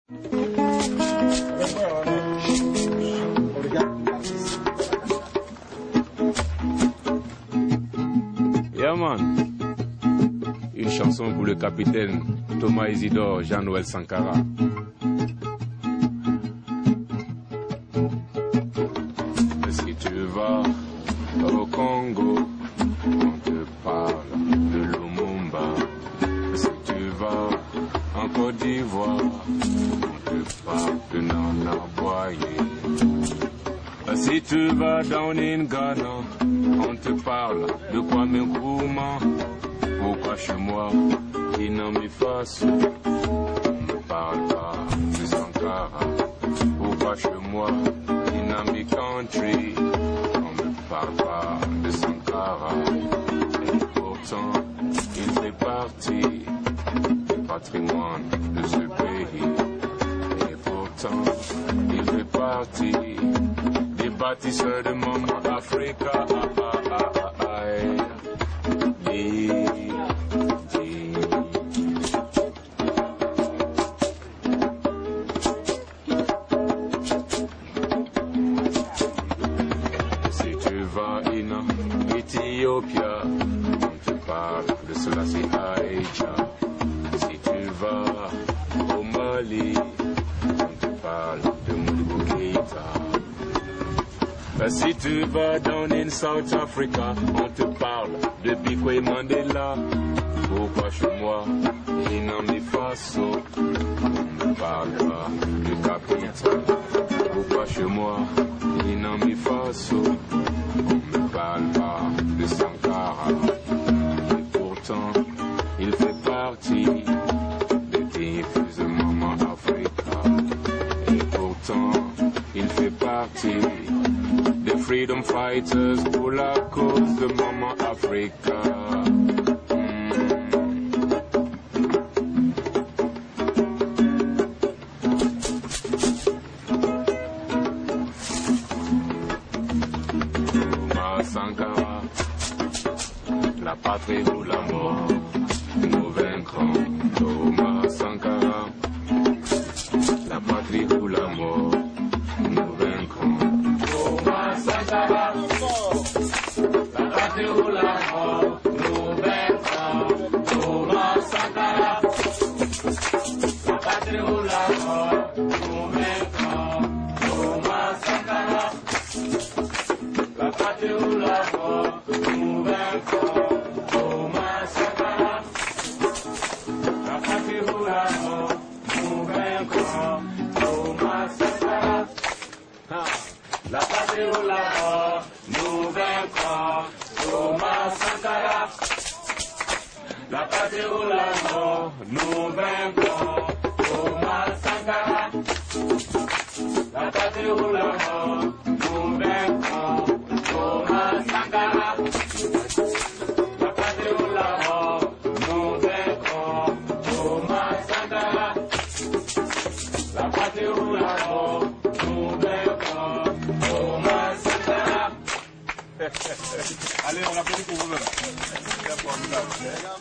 Yeah, man. Une chanson pour le capitaine Thomas Isidore Jean-Noël Sankara. Si tu vas au Congo, on te parle de Lumumba. Si tu vas en Côte d'Ivoire, on te parle de Nana Boye. Si tu vas dans Ghana, on te parle de Kwame Nkrumah. Pourquoi chez moi, Inami Faso, on ne parle pas de Sankara? Pourquoi chez moi, Inami Country, on ne parle pas de Sankara? Et pourtant, il fait partie du patrimoine de ce pays. Et pourtant, il fait partie des bâtisseurs de Maman Africa. Si tu vas en Éthiopie, on te parle de Selassie Haïcha. Si tu vas au Mali, on te parle de Modibo Keïta. Si tu vas dans in South Africa, on te parle de Bikwe Mandela. Pourquoi chez moi, Inami Faso, on ne parle pas de Capital? Pourquoi chez moi, Inami Faso, on ne parle pas de Sankara? Et pourtant, il fait partie des diffuses Maman Africa. Et pourtant, il fait partie des freedom fighters pour la cause de Maman Africa. Thomas Sankara, la patrie ou la mort, nous vaincrons. Thomas Sankara, la patrie ou la mort, nous vaincrons. Thomas Sankara, la patrie ou la mort, nous vaincrons. Thomas Sankara, la patrie ou la mort, nous vaincrons. Thomas Sankara, la patrie ou la mort, nous vaincrons. Thomas Sankara, la patrie ou la mort, nous vaincrons. Thomas Sankara, la patrie ou la mort, nous vaincrons. Thomas Sankara, la patrie ou la mort, nous vaincrons. Thomas Sankara, la patrie ou la mort, nous vaincrons. Thomas Sankara, la patrie ou la mort, nous vaincrons. Thomas Sankara, la patrie ou la mort, nous vaincrons. Thomas Sankara. Allez, on applaudit pour vous-même.